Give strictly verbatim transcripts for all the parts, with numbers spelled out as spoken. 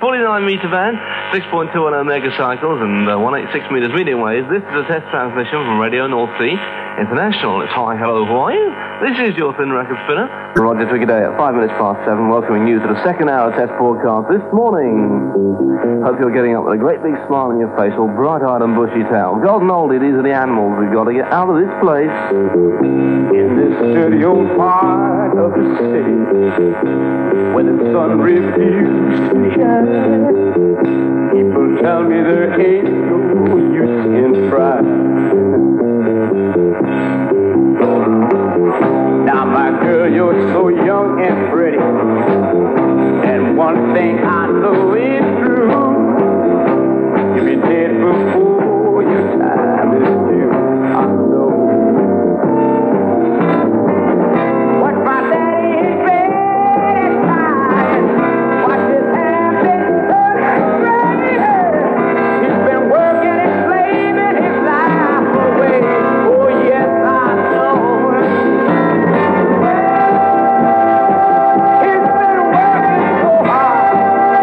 forty-nine metre van, six point two on Omega cycles, and uh, one hundred eighty-six metres medium waves. This is a test transmission from Radio North Sea International. It's Hi, Hello, How are you? This is your Thin Record Spinner, Roger Twiggy Day at five minutes past seven, welcoming you to the second hour test broadcast this morning. Hope you're getting up with a great big smile on your face, all bright-eyed and bushy-tailed. Golden oldie, these are the animals. We've got to get out of this place. In this dirty old part of the city, where the sun refused to shine, people tell me there ain't no use in trying. Now, my girl, you're so young and pretty, and one thing I know is true, you'll be dead before your time is due. I know. Watch my daddy in bed at night, watch his hand been turning gray. He's been working and slaving his life away. Oh, yes, I know. He's been working so hard.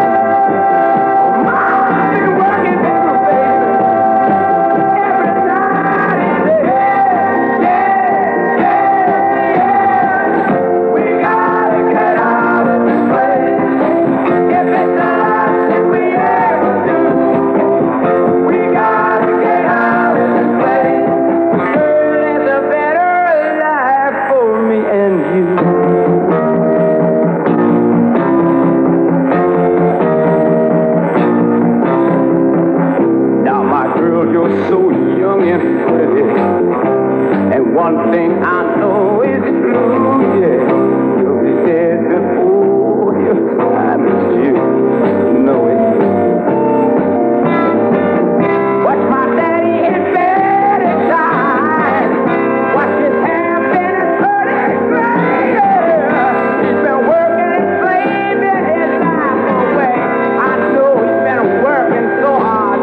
I've been working too, baby. Every night and day. Yeah, yeah, yeah. We gotta get out of this place. If it's the last thing we ever do, we gotta get out of this place. Girl, there's a better life for me and you. Now, my girl, you're so young and pretty, and one thing I know is true, yeah, you'll be dead before your time is due. You know it. Watch my daddy in bed at night, watch his hair been turning gray. He's been working and slaving his life away. I know he's been working so hard.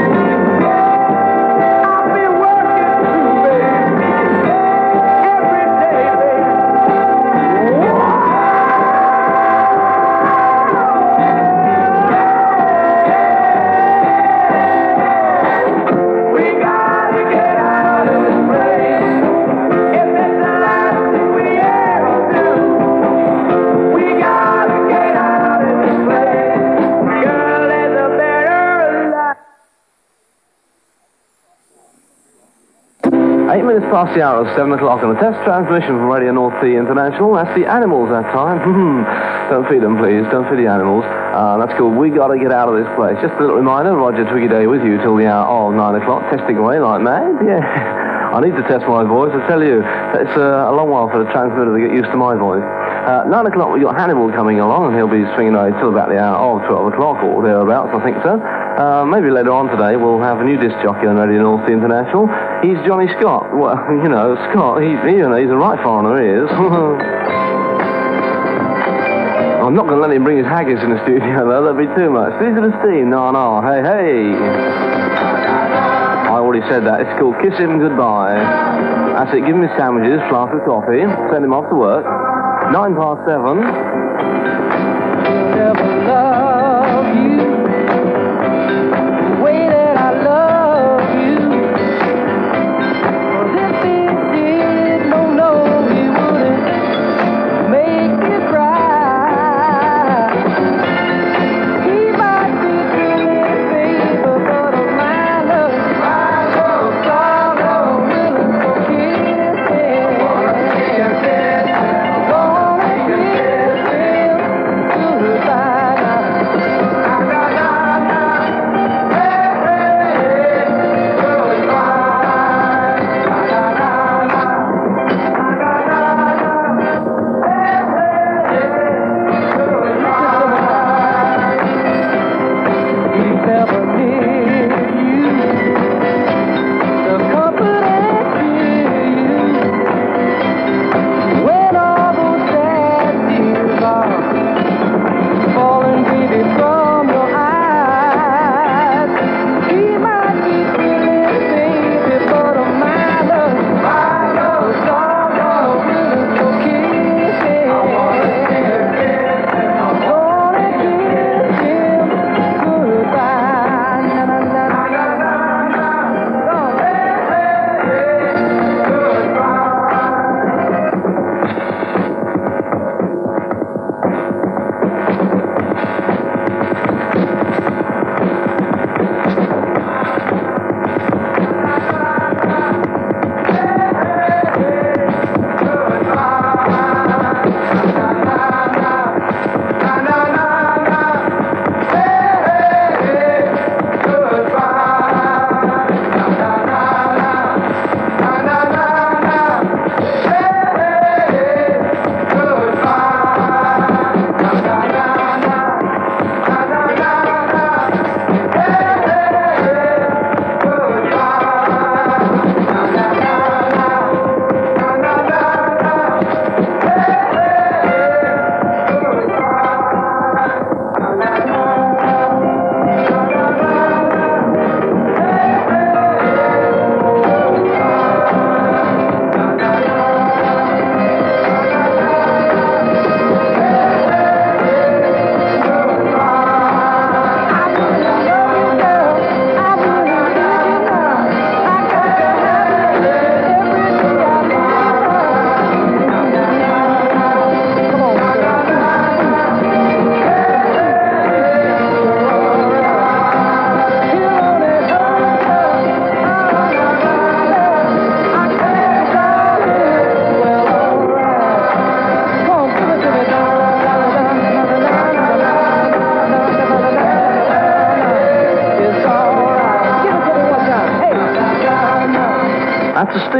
I've been working too, baby, every day, baby. We gotta get out of this place. If it's the last thing we ever do, we gotta get out of this place. Girl, there's a better life. Eight minutes past the hour of seven o'clock on a test transmission from Radio North Sea International. That's the animals that time. Don't feed them, please. Don't feed the animals. Uh, that's called We Gotta Get Out of This Place. Just a little reminder, Roger Twiggy Day with you till the hour of nine o'clock, testing away like mad. Yeah. I need to test my voice, I tell you. It's uh, a long while for the transmitter to get used to my voice. Uh, nine o'clock, we've got Hannibal coming along, and he'll be swinging away till about the hour of twelve o'clock or thereabouts, I think so. Uh, maybe later on today we'll have a new disc jockey on Radio North Sea International. He's Johnny Scott. Well, you know, Scott, he's, you know, he's a right foreigner, he is. I'm not going to let him bring his haggis in the studio, though. That'd be too much. These are the steam. No, no. Hey, hey. I already said that. It's called Kiss Him Goodbye. That's it. Give him his sandwiches, flask of coffee, send him off to work. Nine past seven. Never love you the way that I love you. 'Cause if he did, no, no, he wouldn't make me cry. He might be good, baby, but of my love, my love, God, I'm willing to kiss him. Wanna kiss him.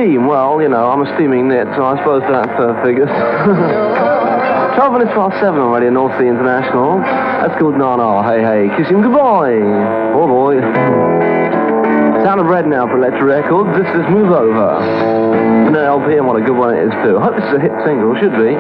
steam. Well, you know, I'm a steaming knit, so I suppose that uh, figures. twelve minutes past seven on Radio North Sea International. That's called Nana. Hey, hey. Kiss him goodbye. Oh, boy. Sound of Red now for Electra Records. This is Move Over. And an L P, and what a good one it is, too. I hope this is a hit single. Should be.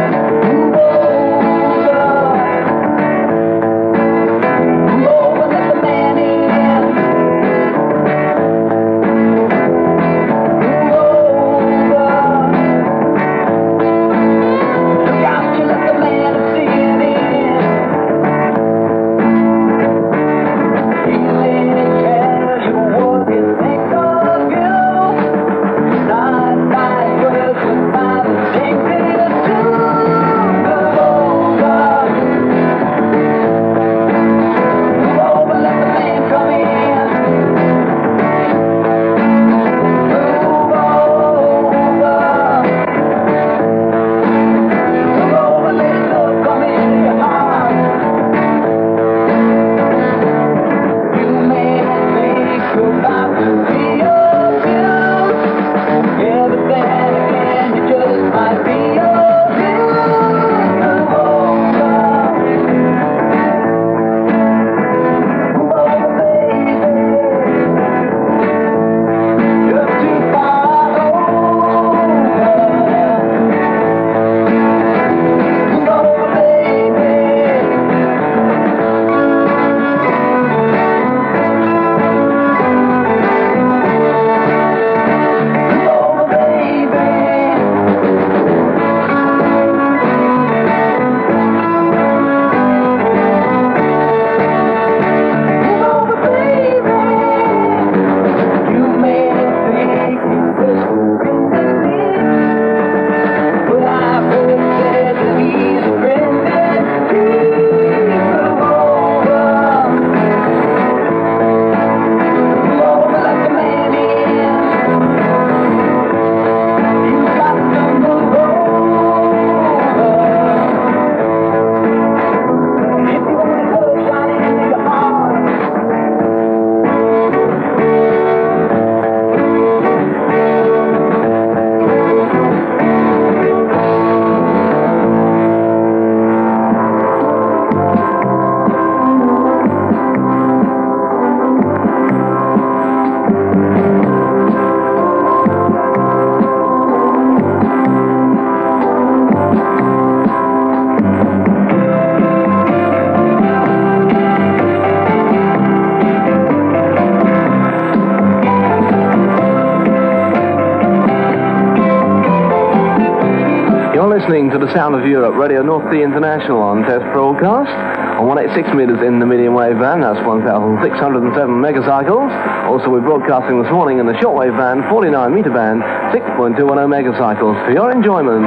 Listening to the Sound of Europe, Radio North Sea International on test broadcast on one eighty-six meters in the medium wave band. That's one thousand six hundred seven megacycles. Also, we're broadcasting this morning in the shortwave band, forty-nine meter band, six point two one zero megacycles for your enjoyment.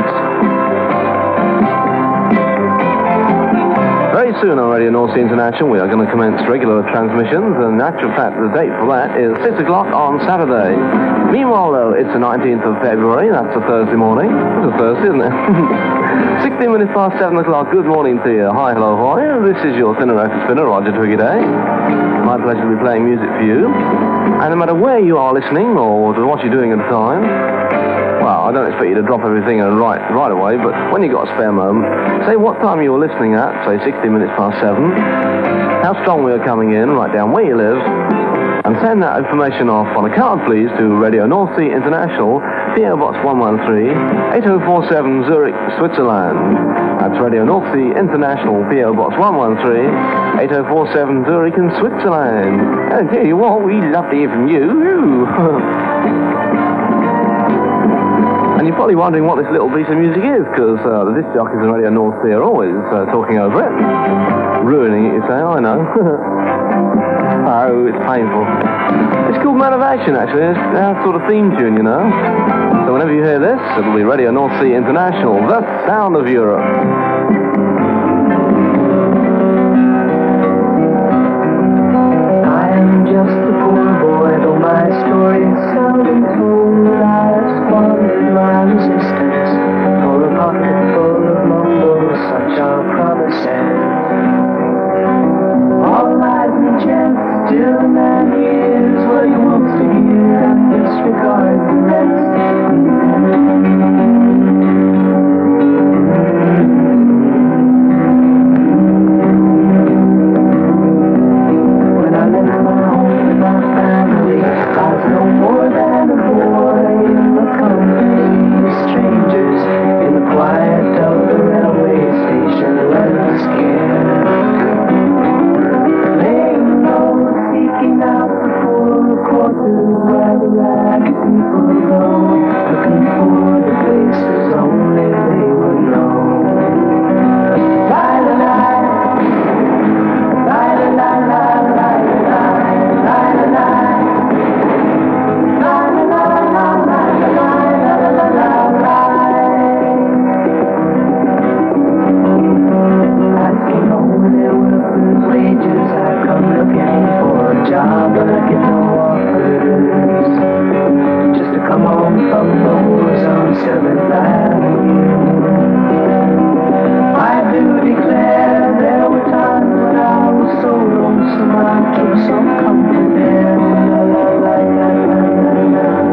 Very soon on Radio North Sea International, we are going to commence regular transmissions, and in actual fact, the date for that is six o'clock on Saturday. Meanwhile, though, it's the nineteenth of February. That's a Thursday morning. It's a Thursday, isn't it? sixteen minutes past seven o'clock. Good morning to you. Hi, hello, hi. This is your thinner record spinner, Roger Twiggy Day. My pleasure to be playing music for you. And no matter where you are listening or what you're doing at the time, well, I don't expect you to drop everything right, right away, but when you've got a spare moment, say what time you were listening at, say sixteen minutes past seven, how strong we are coming in, write down where you live, and send that information off on a card, please, to Radio North Sea International, P O Box one one three, eight oh four seven, Zurich, Switzerland. That's Radio North Sea International, P O Box one one three, eight oh four seven, Zurich in Switzerland. And tell you what, we'd love to hear from you. And you're probably wondering what this little piece of music is, because uh, the disc jockeys in Radio North Sea are always uh, talking over it. Ruining it, you say, I know. Oh, it's painful. It's called Man of Action, actually. It's our sort of theme tune, you know. So whenever you hear this, it'll be Radio North Sea International, the sound of Europe. I am just a poor boy, though my story is seldom told. I have squandered my resistance for a pocket full of mumbles, such are promises. All lies and chance till a man hears what he wants to hear and disregards the rest. buffaloes on Seventh Avenue. I do declare there were times when I was so lonesome I took some comfort there. La, la, la, la, la, la, la.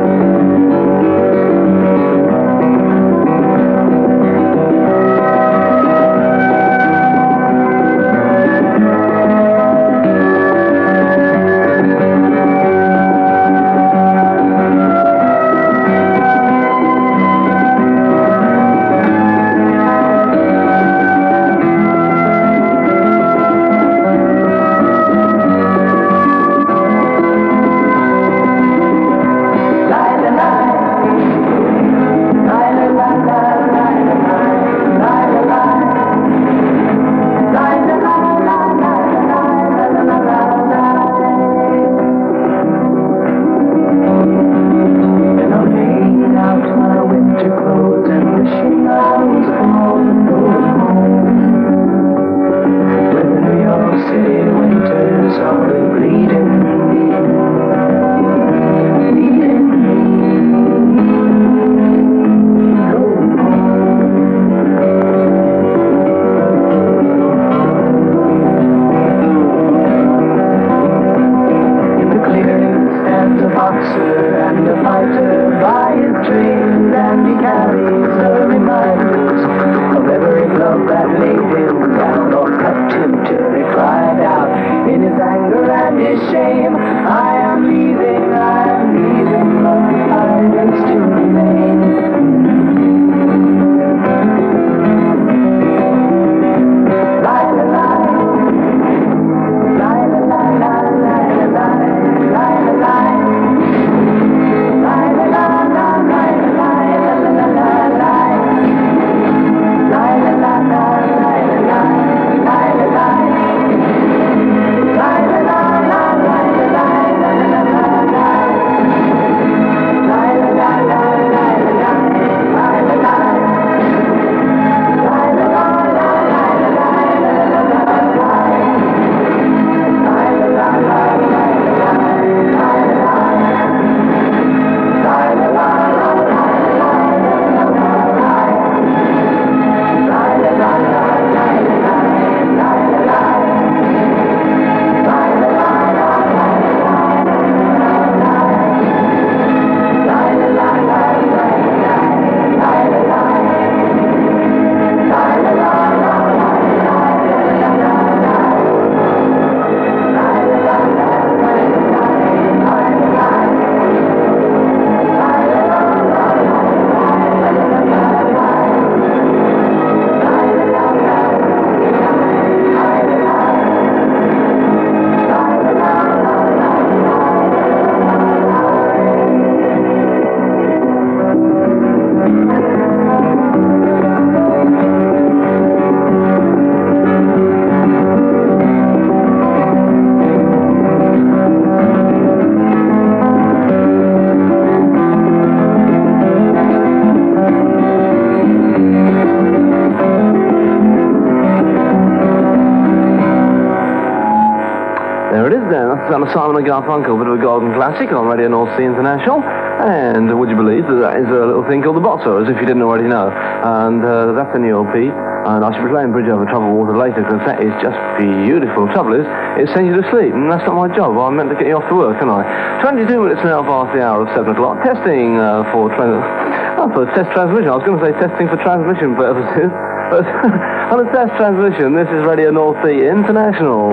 On a Simon and Garfunkel, a bit of a golden classic on Radio North Sea International. And would you believe that that is a little thing called the Boxer, as if you didn't already know. And uh, that's a new L P. And I should be playing Bridge Over Troubled Water later, because that is just beautiful. The trouble is, it sends you to sleep, and that's not my job. I'm meant to get you off to work, aren't I? twenty-two minutes now past the hour of seven o'clock. Testing uh, for, trans- oh, for test transmission. I was going to say testing for transmission purposes. But on a test transmission, this is Radio North Sea International.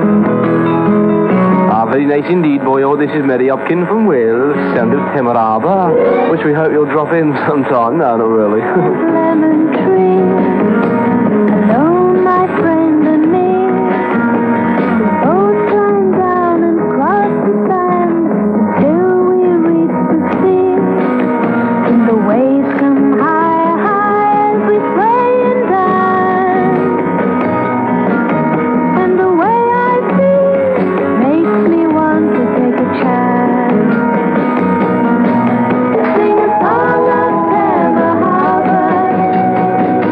Ah, very nice indeed, boy. Oh, this is Mary Hopkin from Wales, sound of Temaraba, which we hope you'll drop in sometime. No, not really. Lemon tree, alone, my friend and me. We both climb down and cross the sand till we reach the sea. And the waves come higher, high as we play and dance. And the way I feel makes me want to take a chance. Sing a song of Terra Harbor.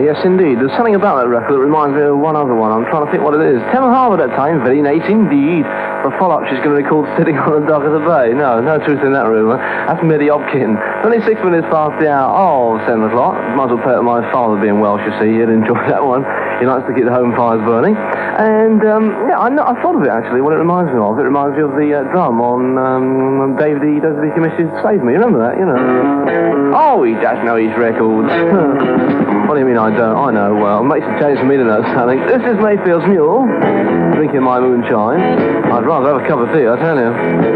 yes indeed. There's something about that record that reminds me of one other one. I'm trying to think what it is. Temple Harbour that time, very nice indeed. For a follow-up, she's going to record Sitting on the Dock of the Bay. No, no truth in that rumour. That's Mitty Hopkins. twenty-six minutes past the hour. Oh, seven o'clock. Might as well play it with my father being Welsh, you see. He'd enjoy that one. He likes to keep the home fires burning. And, um, yeah, I, know, I thought of it, actually, what it reminds me of. It reminds me of the uh, drum on um, David E. Does the Commission Save Me. You remember that, you know? Oh, he does know his records. What do you mean I don't? I know well. It makes a change for me to know something. This is Mayfield's Mule, drinking my moonshine. I'd rather have a cup of tea, I tell you.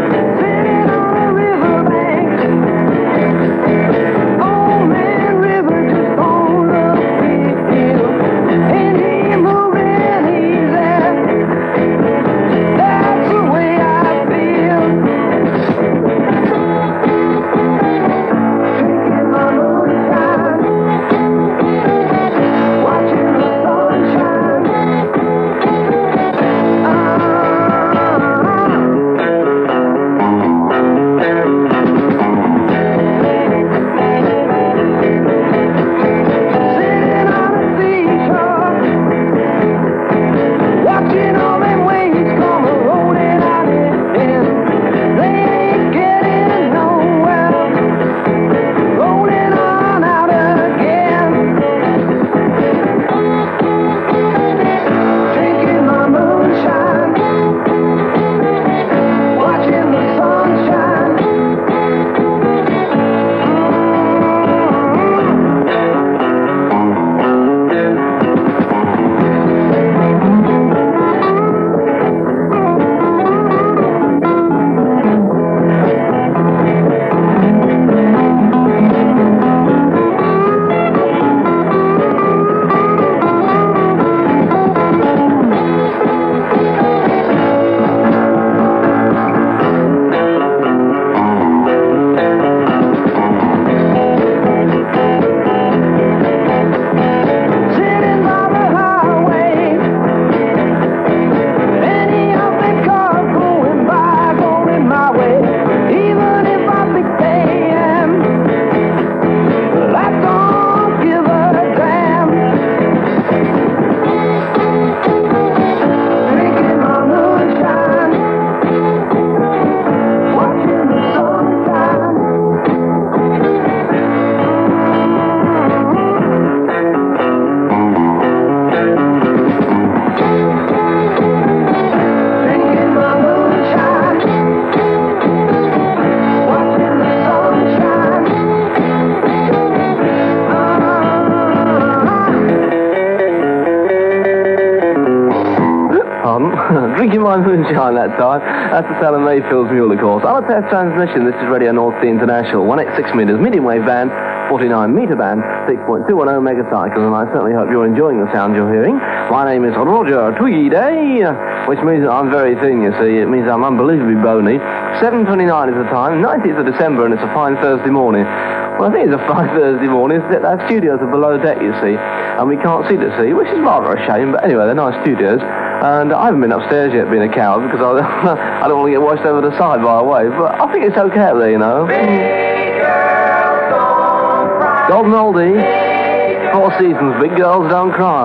Drinking my moonshine that time. That's the sound of Mayfield's Mule, of course. On a test transmission, this is Radio North Sea International. one eighty-six meters, medium wave band, forty-nine meter band, six point two one zero megacycles, and I certainly hope you're enjoying the sound you're hearing. My name is Roger Twiggy Day, which means that I'm very thin, you see. It means I'm unbelievably bony. seven twenty-nine is the time, nineteenth of December, and it's a fine Thursday morning. Well, I think it's a fine Thursday morning. Our studios are below deck, you see, and we can't see the sea, which is rather a shame, but anyway, they're nice studios. And I haven't been upstairs yet, being a coward, because I, I don't want to get washed over the side by a wave, but I think it's okay up there, you know. Big girls don't cry. Golden oldie, Four Seasons, big girls don't cry.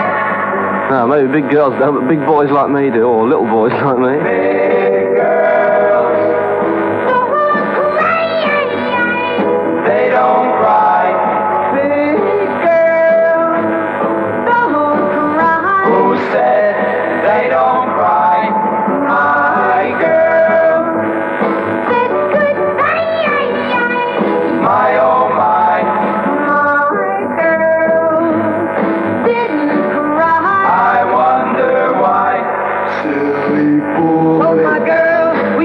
No, maybe big girls don't, but big boys like me do, or little boys like me. Big girls don't cry. They don't cry. Big girls don't cry. Who said they don't cry? My girl said goodbye. My oh my. My girl didn't cry. I wonder why. Silly boy. Oh my girl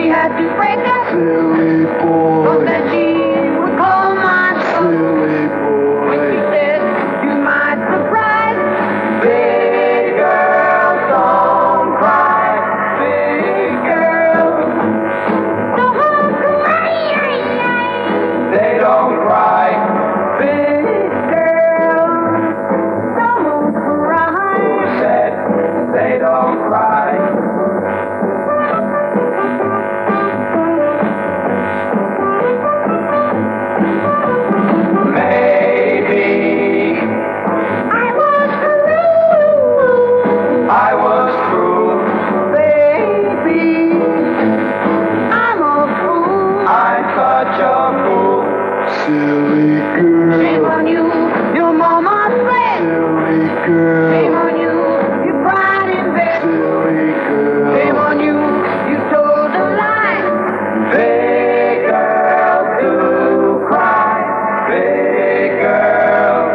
girl. Shame on you, you cried in bed. Silly girl. Shame on you, you told a lie. Big girls do cry. Big girls,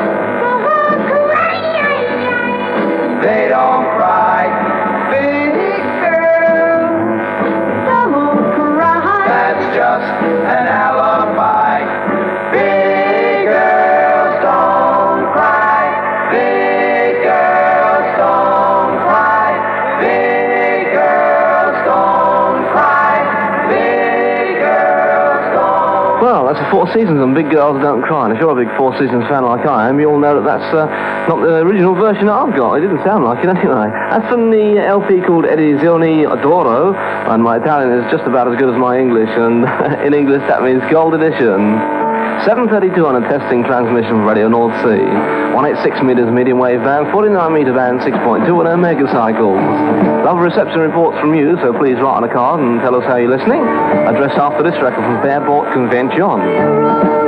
they don't cry. Big girl, don't cry. That's just an alibi. Big girls don't cry. Big girls don't cry. Big girls don't cry. Big girls don't. Well, that's the Four Seasons and Big Girls Don't Cry. And if you're a big Four Seasons fan like I am, you'll know that that's uh, not the original version that I've got. It didn't sound like it anyway. That's from the L P called Edizione d'Oro, and my Italian is just about as good as my English, and in English that means Gold Edition. seven thirty-two on a testing transmission from Radio North Sea. one eighty-six meters medium wave band, forty-nine meter band, six point two on omega cycles. Love reception reports from you, so please write on a card and tell us how you're listening. Address after this record from Fairport Convention.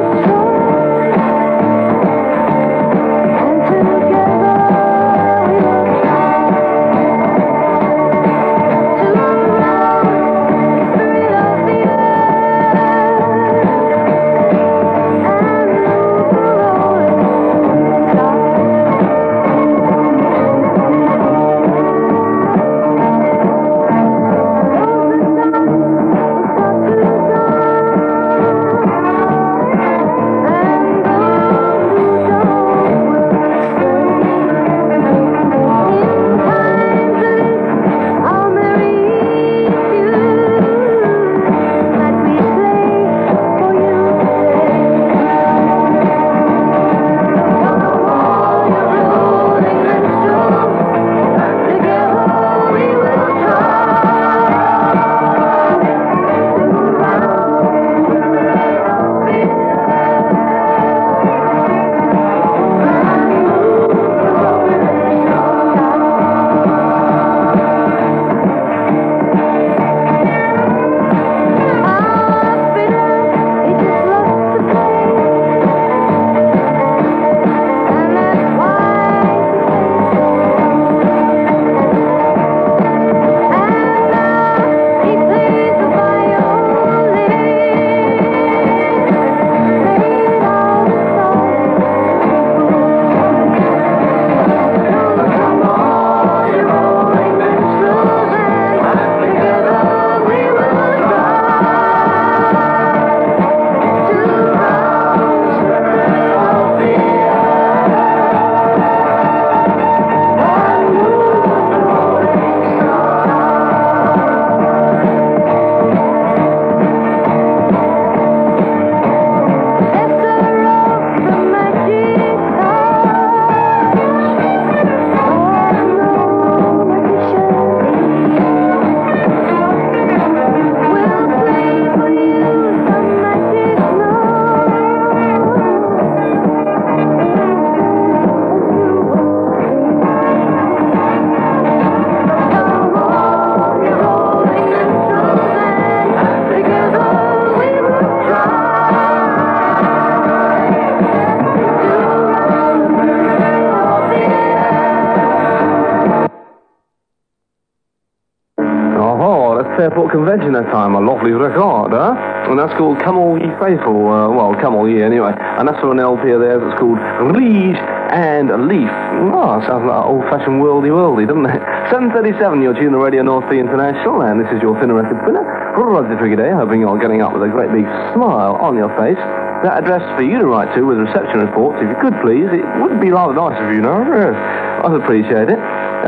Fairport Convention that time, a lovely record, huh? And that's called Come All Ye Faithful, uh, well, Come All Ye anyway. And that's from an L P of theirs that's called Reed and Leaf. Oh, sounds like old-fashioned worldy-worldy, doesn't it? seven thirty-seven, you're tuning to Radio North Sea International, and this is your Thinner Record Spinner, Roger Trigger, hoping you're getting up with a great big smile on your face. That address for you to write to with reception reports, if you could please. It would be rather nice of you, no? Yes, I'd appreciate it.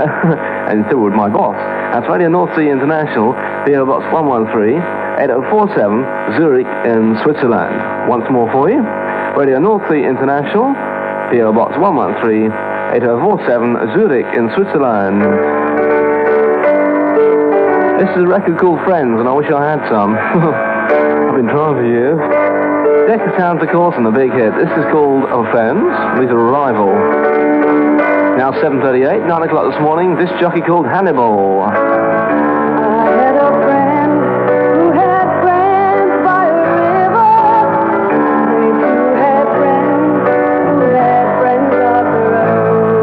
And so would my boss. That's Radio North Sea International, P O Box one one three, eight oh four seven, Zurich in Switzerland. Once more for you. Radio North Sea International, P O Box one one three, eight oh four seven, Zurich in Switzerland. This is a record called Friends, and I wish I had some. I've been trying for years. Decca Sounds, of course, and the big hit. This is called Offense. These are Arrival. Now seven thirty-eight, nine o'clock this morning, this jockey called Hannibal. I had a friend who had friends by a river. They too had friends who had friends up the road.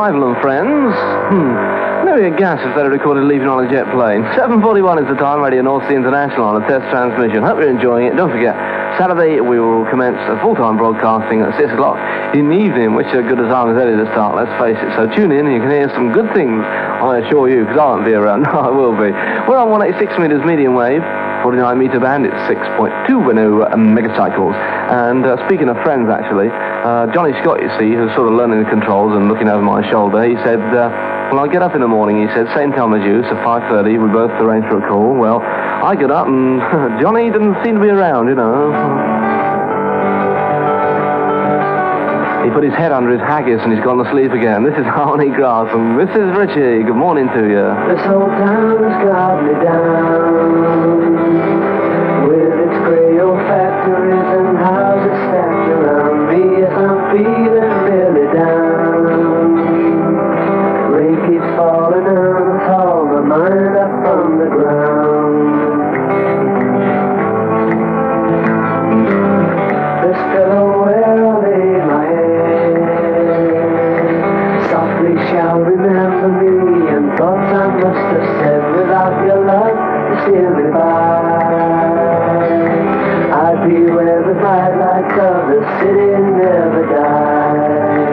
Arrival and Friends. Hmm. Maybe a gas if they'd recorded Leaving on a Jet Plane. seven forty-one is the time, Radio North Sea International on a test transmission. Hope you're enjoying it. Don't forget, Saturday we will commence a full-time broadcasting at six o'clock in the evening, which is as good a time as any to start, let's face it. So tune in and you can hear some good things, I assure you, because I won't be around. No, I will be. We're on one eighty-six meters medium wave, forty-nine meter band, it's six point two Renault megacycles. And uh, speaking of friends, actually, uh, Johnny Scott, you see, who's sort of learning the controls and looking over my shoulder, he said, uh, well, I get up in the morning, he said, same time as you, so five thirty, we both arranged for a call. Well, I get up and Johnny didn't seem to be around, you know. He put his head under his haggis and he's gone to sleep again. This is Harmony Grass and Missus Ritchie. Good morning to you. This whole town's got me down, with its grey old factories and houses stacked around me. Yes, I'm feeling really down. Rain keeps falling down, it's all my mind up from the ground. This pillow where I lay my head softly shall remember me, and thoughts I must have said without your love to steer me by. I'd be where the bright lights of the city never die.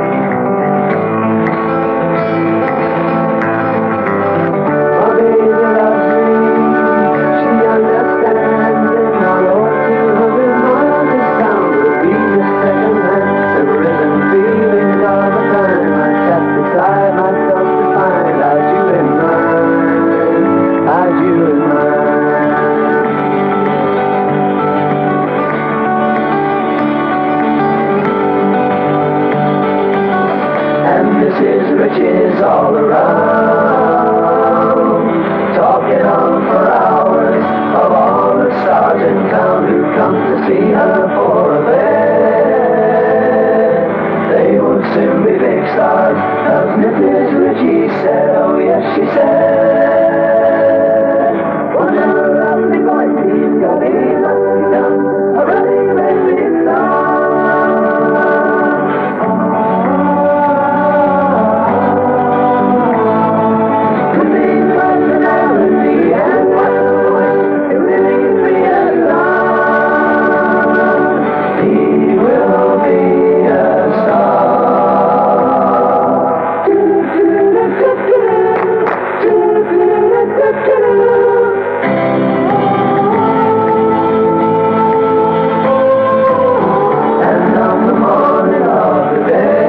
My baby loves me, she understands it. Not all two hundred miles this town will be the second hand. The rhythm feelings all the time. I sat beside myself to find out you in mine, out you in mine. And Missus Ritchie's all around, talking on for hours of all the stars in town who come to see her for a bed. They will soon be big stars, as Missus Ritchie said, oh yes she said. What a lovely voice he's got, he must be done, a really, really song. With his personality and what's the way, it really realized he will be a And on the morning of the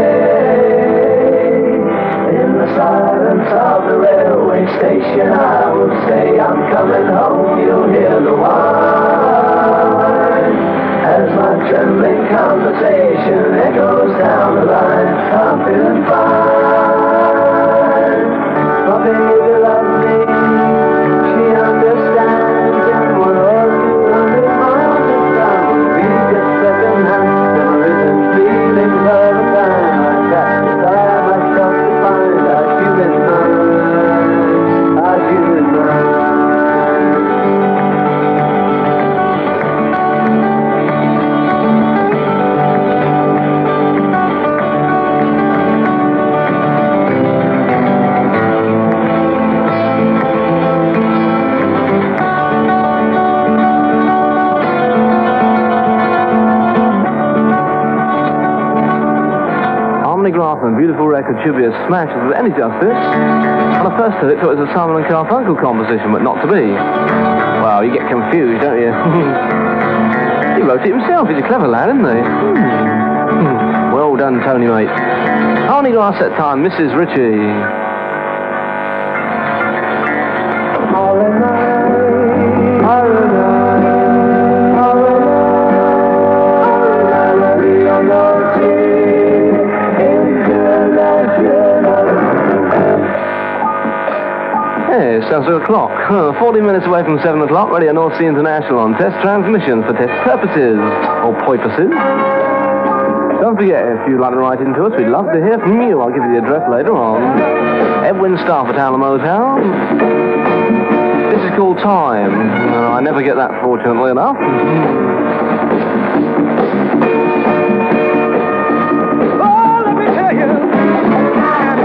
day, in the silence of the railway station, I will say, I'm coming home, you'll hear the whine, as my trembling conversation echoes down the line. I'm feeling fine. My baby loves me, she understands, and one or two hundred miles of town will be just second hand. There isn't feelings all the time. I sat beside myself to find out you in mine, out you in mine. Harmony Grassman, beautiful record, should be a smash if there's any justice. When I first heard it, thought it was a Simon and Garfunkel composition, but not to be. Well, you get confused, don't you? He wrote it himself. He's a clever lad, isn't he? Hmm. Hmm. Well done, Tony, mate. Harmony Grass that time, Missus Ritchie. All in mine, all in mine, all in mine, all in mine, Yes, sounds like a clock. Huh, forty minutes away from seven o'clock, Radio North Sea International on test transmission for test purposes, or poipuses. Don't forget, if you'd like to write into us, we'd love to hear from you. I'll give you the address later on. Edwin Staff at Alamo Motown. This is called Time. Uh, I never get that, fortunately enough. oh, let me tell you,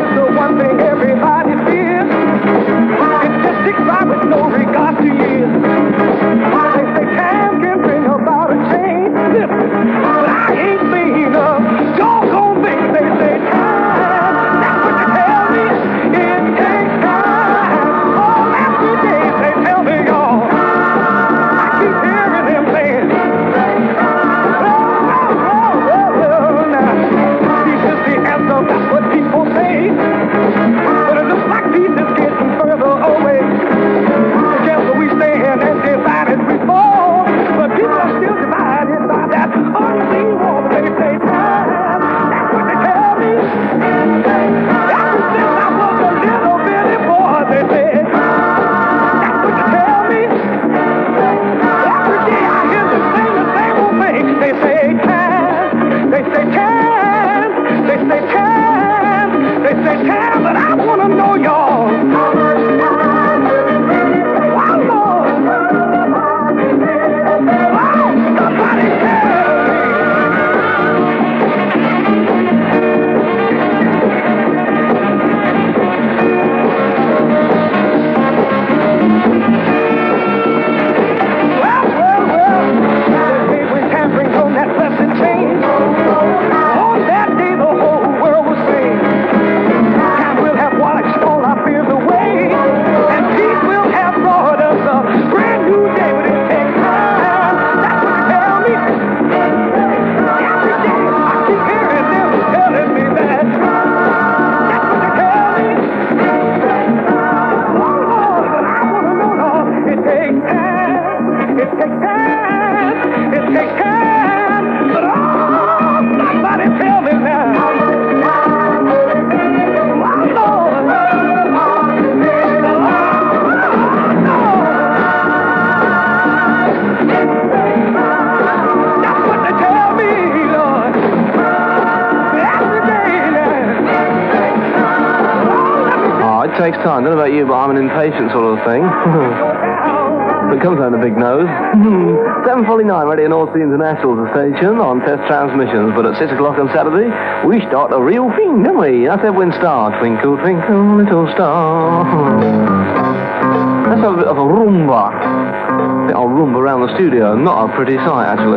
takes time, it takes time, but oh, somebody tell me now. My Lord, that's what they tell me, Lord. Every day now. Oh, it takes time. I don't know about you, but I'm an impatient sort of thing. It comes out in a big nose. seven forty-nine, Radio North Sea International, the station on test transmissions. But at six o'clock on Saturday, we start a real thing, don't we? That's Edwin Starr. Twinkle, twinkle, little star. Let's have a bit of a rumba. I think I'll rumba around the studio. Not a pretty sight, actually.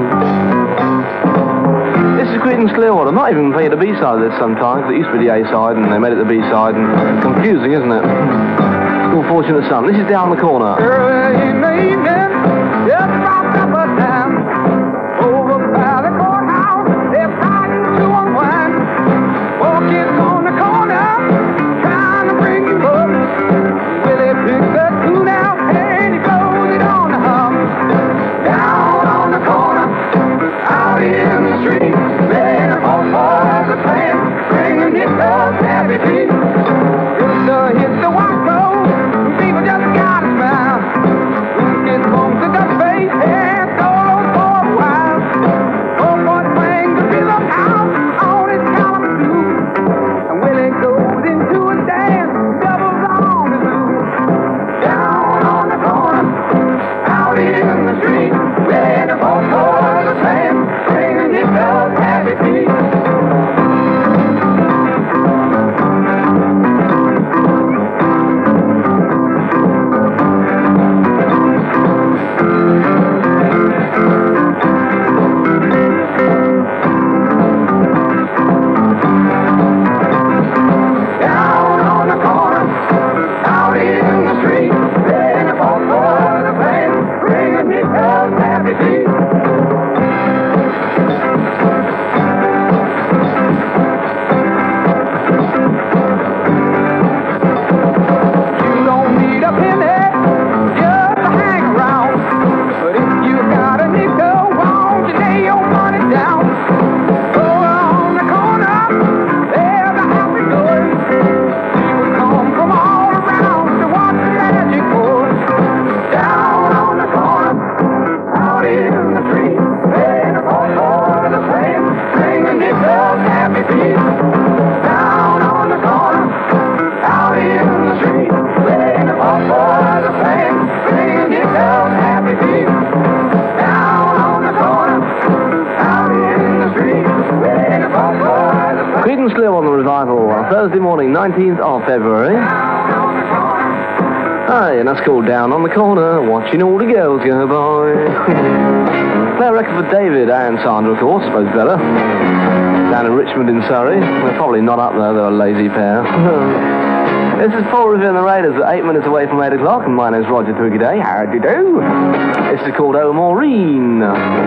This is Creedence Clearwater. I'm not even playing the B-side of this sometimes. It used to be the A-side, and they made it the B-side. And confusing, isn't it? Still Fortunate Son. This is Down the Corner. Early in the evening, just about supper time, over by the courthouse, they're riding to unwind. Walking on the corner, trying to bring you up. Well, they pick the tune out and he blows it on the hum. Down on the corner, out in the street, there all boys are playing, bringing it up happy feet. It's the, it's the white road, people just got a smile. It's home to the face and solo for a while. Oh, boy, playing the rhythm house on his Kalamazoo. And when it goes into a dance, doubles on the zoo. Down on the corner, out in the street, where the both boys are playing, bringing it up happy feet. Down on the corner, out in the street, where the both boys are playing, bringing it up happy feet. You don't need a penny just to hang around, but if you got a nickel, won't you lay your money down? Over on the corner, there's a happy door. People come from all around to watch the magic pour. Down on the corner, out in the street, where the both boys are playing, bringing it up happy feet. Down on the corner, out in the street, where the both boys are playing, bringing it up happy feet. Down on the corner, out in the street, where the both boys are playing. Creedence Clearwater Revival on Thursday morning, nineteenth of February. Hey, and that's called Down on the Corner, watching all the girls go by. Play a record for David and Sandra, of course, suppose better. Down in Richmond in Surrey. They're probably not up there, they're a lazy pair. This is Paul Revere and the Raiders at eight minutes away from eight o'clock, and my name's Roger Twiggy Day. How do you do? This is called Oh Maureen.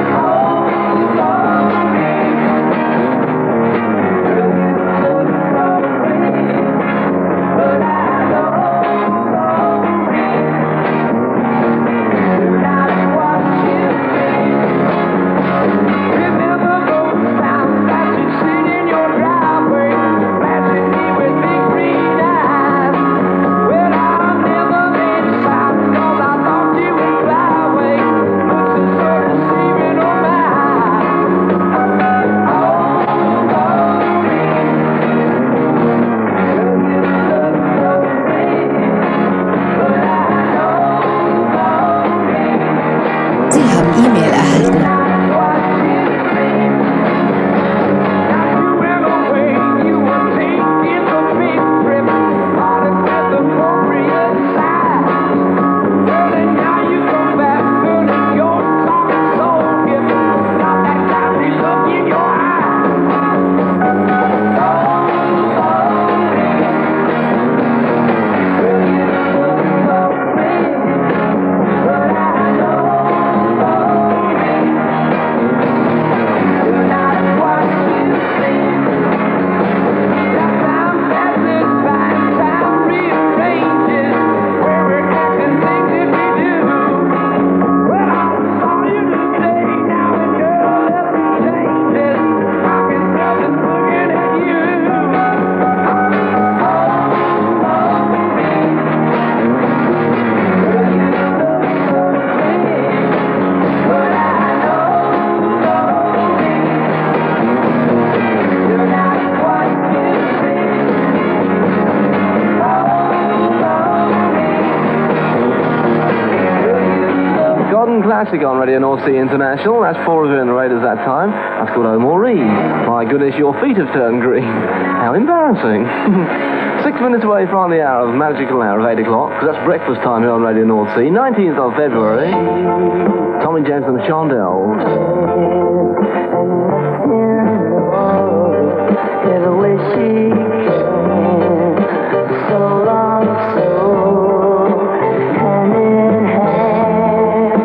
Remember those times that you sit in your driveway, flashing me with big green eyes. Well, I never made a sound 'cause I thought you would fly away, looking so deceiving, oh my. Swing classic on Radio North Sea International. That's four of you in the Raiders that time. That's called Omar Reed. My goodness, your feet have turned green. How embarrassing. Six minutes away from the hour of magical hour of eight o'clock, because that's breakfast time here on Radio North Sea. nineteenth of February. Tommy James and the Shondells. Never wish she can. So long, so hand in hand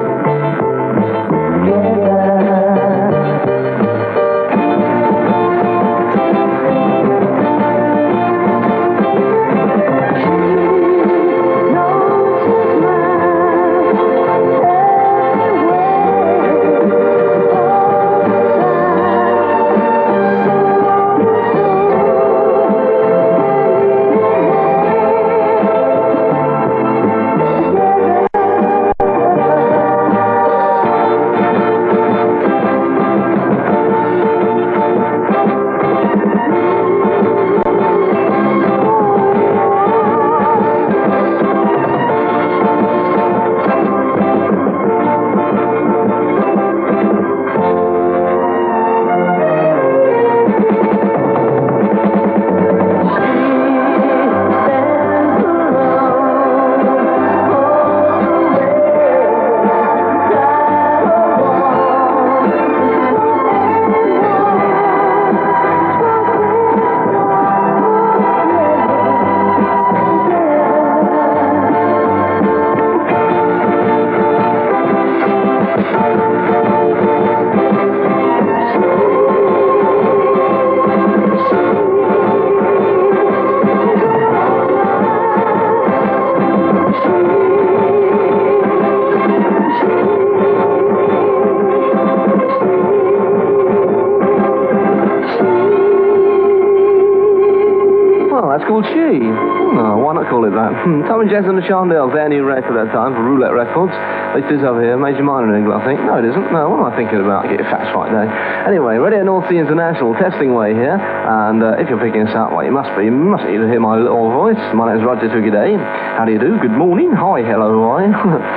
Called She. No, why not call it that? Tommy James and the Shondells, their new record at that time for Roulette Records. They do over here, Major Minor Angle, I think. No, it isn't. No, what am I thinking about? Get your facts right there. Anyway, Radio North Sea International, testing way here. And uh, if you're picking us up, well, you must be. You must either hear my little voice. My name's Roger Toogie. How do you do? Good morning. Hi, hello, hi.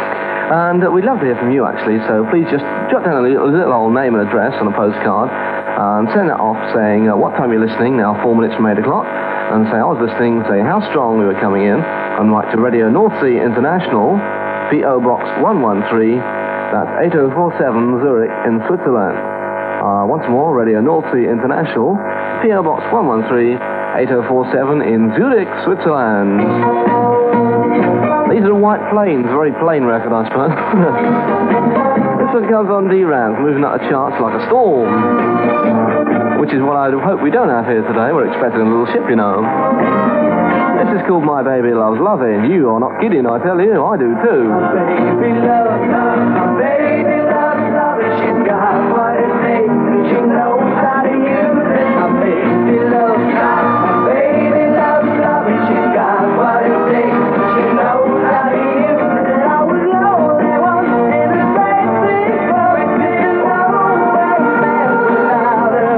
And uh, we'd love to hear from you, actually. So please just jot down a little, little old name and address on a postcard. And send that off saying uh, what time you're listening, now four minutes from eight o'clock. And say, I was listening, say how strong we were coming in, and write to Radio North Sea International, P O Box one one three, that's eight oh four seven, Zurich, in Switzerland. Uh, once more, Radio North Sea International, P O Box one one three, eight oh four seven, in Zurich, Switzerland. These are white planes, very plain record, I suppose. This one comes on D-Rams, moving up the charts like a storm. Which is what I hope we don't have here today. We're expecting a little ship, you know. This is called My Baby Loves Loving. You are not kidding, I tell you. I do too. My baby loves loving, my baby loves loving. She's got what it takes, and she knows how to use it. My baby loves loving, my baby loves loving. She's got what it takes, and she knows how to use it. I was lonely once in a great big boat, didn't know where to stand without her.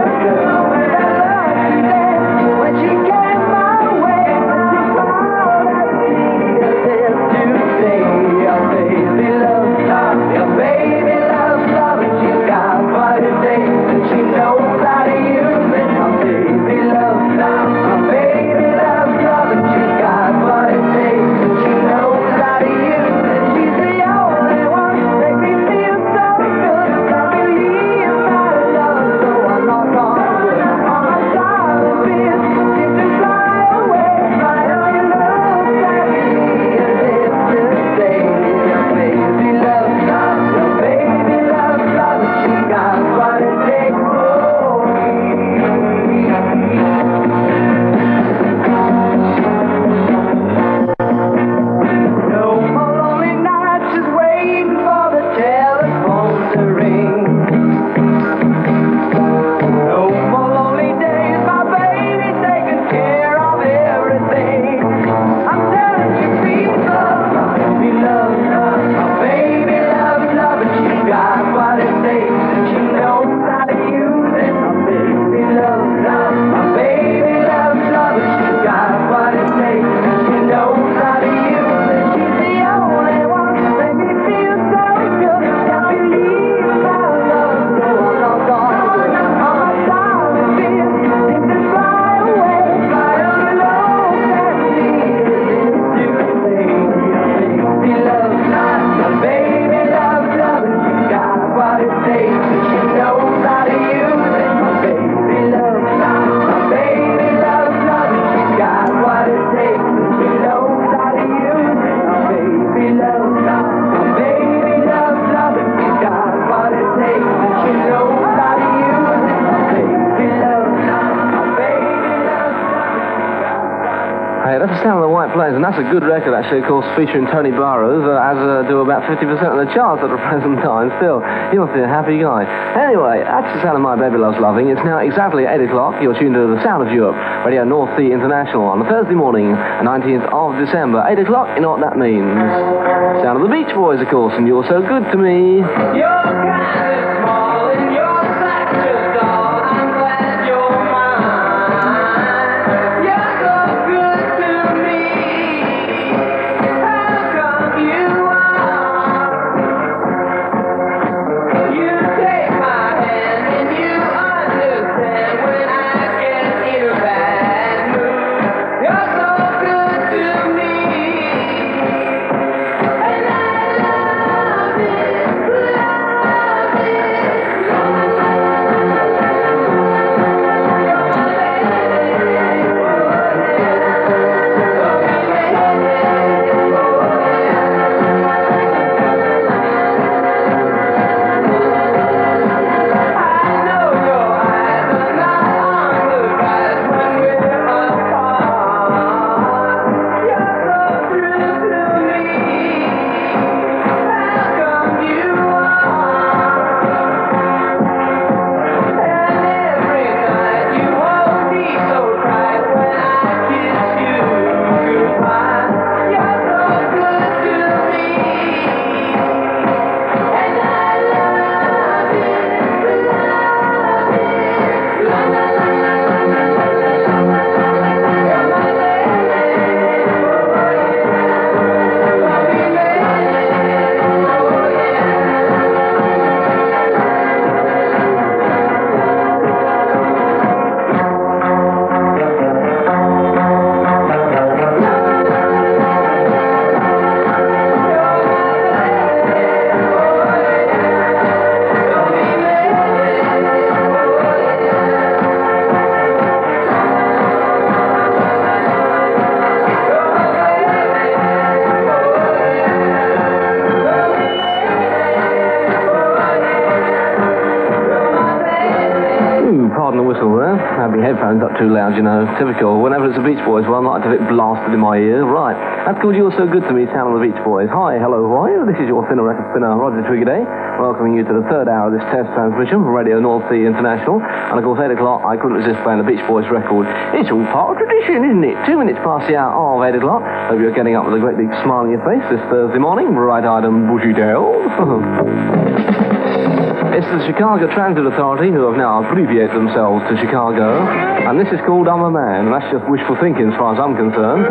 When she came my way, she found I needed to say, your baby loves love, your baby loves love, and she's got what it Yeah, that's the sound of the White Plains, and that's a good record, actually, of course, featuring Tony Burrows, uh, as uh, do about fifty percent of the charts at the present time. Still, he must be a happy guy. Anyway, that's the sound of My Baby Loves Loving. It's now exactly eight o'clock. You're tuned to the Sound of Europe, Radio North Sea International, on a Thursday morning, the nineteenth of December. eight o'clock, you know what that means. Sound of the Beach Boys, of course, and You're So Good to Me. You're kind of small and you're such a doll. I'm glad you're mine. You're so good to me. How come you are? You take my hand and you understand when I get in a bad mood. You're so good to me. And I love it, love Having headphones up too loud, you know. Typical. Whenever it's the Beach Boys, well, I'm not to have it blasted in my ear. Right. That's called You're So Good to Me, sound of the Beach Boys. Hi, hello, Hawaii. This is your thinner record spinner, Roger Twiggaday, welcoming you to the third hour of this test transmission from Radio North Sea International. And of course, eight o'clock, I couldn't resist playing the Beach Boys record. It's all part of tradition, isn't it? Two minutes past the hour of eight o'clock. Hope you're getting up with a great big smile on your face this Thursday morning. Bright-eyed and bushy-tailed. It's the Chicago Transit Authority who have now abbreviated themselves to Chicago, and this is called I'm a Man, and that's just wishful thinking as far as I'm concerned.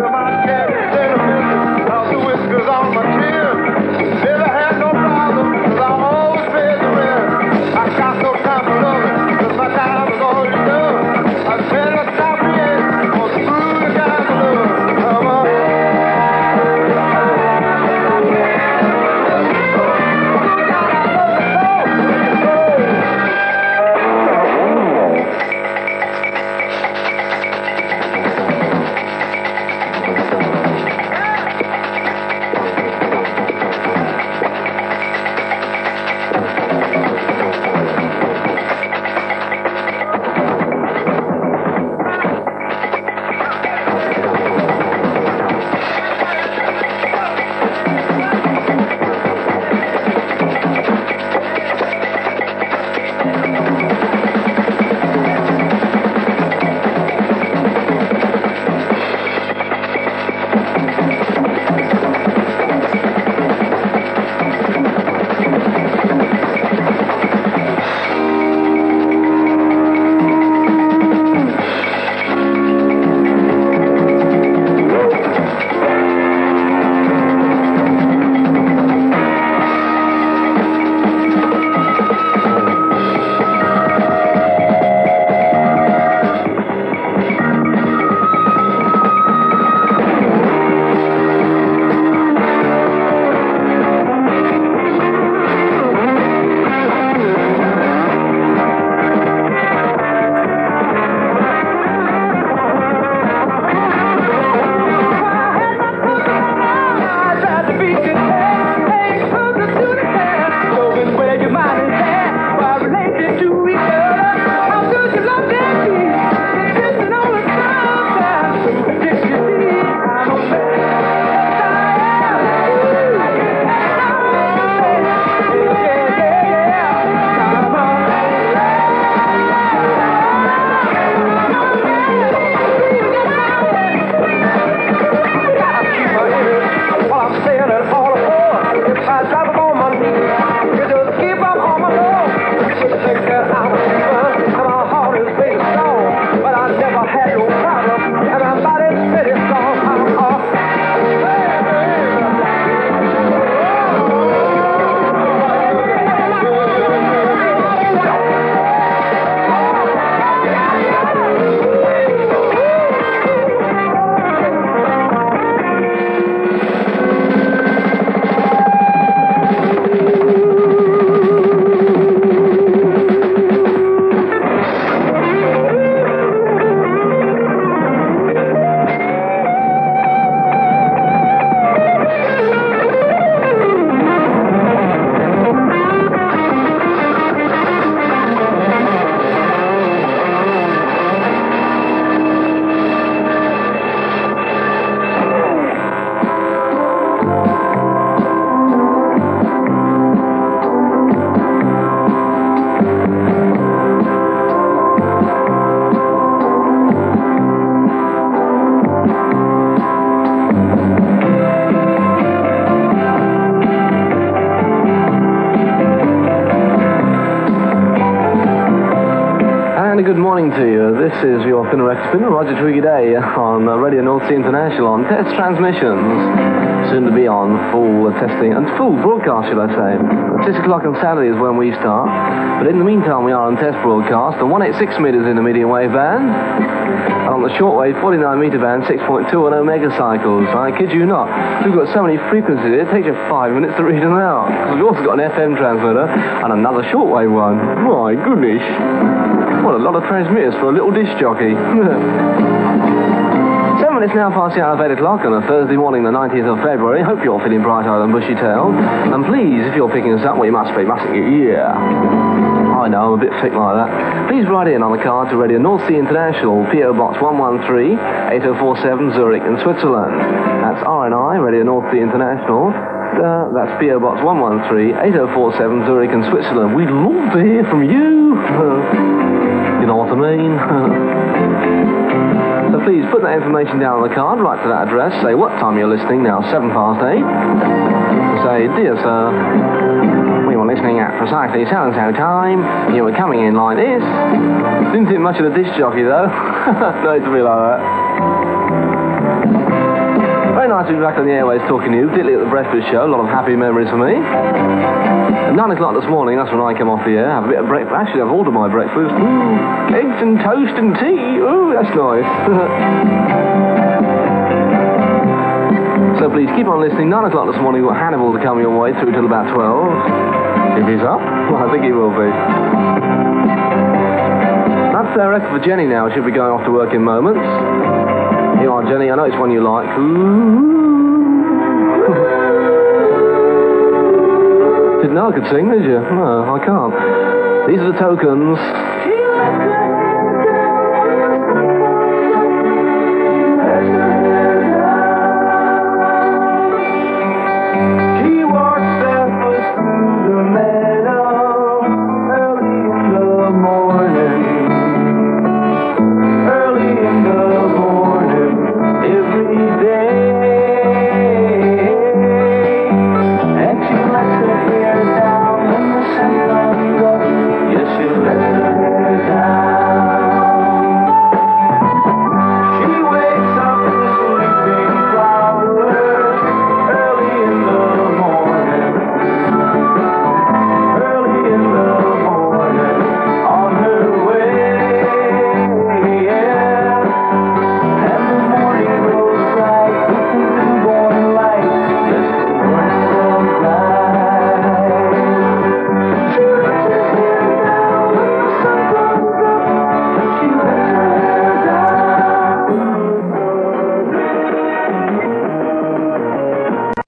good morning to you. This is your Spinner X Spinner, Roger Twiggy Day, on uh, Radio North Sea International on test transmissions. Soon to be on full uh, testing and full broadcast, should I say. At six o'clock on Saturday is when we start. But in the meantime, we are on test broadcast. The one eighty-six meters in the medium wave band. And on the shortwave forty-nine meter band, six point two one oh megacycles. I kid you not. We've got so many frequencies, it takes you five minutes to read them out. Because we've also got an F M transmitter and another shortwave one. My goodness. What a lot of transmitters for a little disc jockey. Seven minutes now past the hour of eight o'clock on a Thursday morning, the nineteenth of February. Hope you're feeling bright-eyed and bushy-tailed. And please, if you're picking us up, well, you must be, mustn't you? Yeah. I know, I'm a bit thick like that. Please write in on the card to Radio North Sea International, P O Box one one three, eight oh four seven, Zurich in Switzerland. That's R N I, Radio North Sea International. Uh, that's P O Box one one three, eight oh four seven, Zurich in Switzerland. We'd love to hear from you. You know what I mean? So please put that information down on the card, write to that address, say what time you're listening, now seven past eight. Say, dear sir, we were listening at precisely so and so time, you were coming in like this. Didn't think much of the disc jockey though. No, to be like that. Very nice to be back on the airways talking to you, particularly at the breakfast show. A lot of happy memories for me. At nine o'clock this morning, that's when I come off the air, have a bit of breakfast. Actually, I've ordered my breakfast. Ooh, eggs and toast and tea. Ooh, that's nice. So please keep on listening. nine o'clock this morning, we've got Hannibal to come your way through till about twelve. If he's up, well, I think he will be. That's the rest for Jenny now. She'll be going off to work in moments. Here you are, Jenny. I know it's one you like. Didn't know I could sing, did you? No, I can't. These are the Tokens.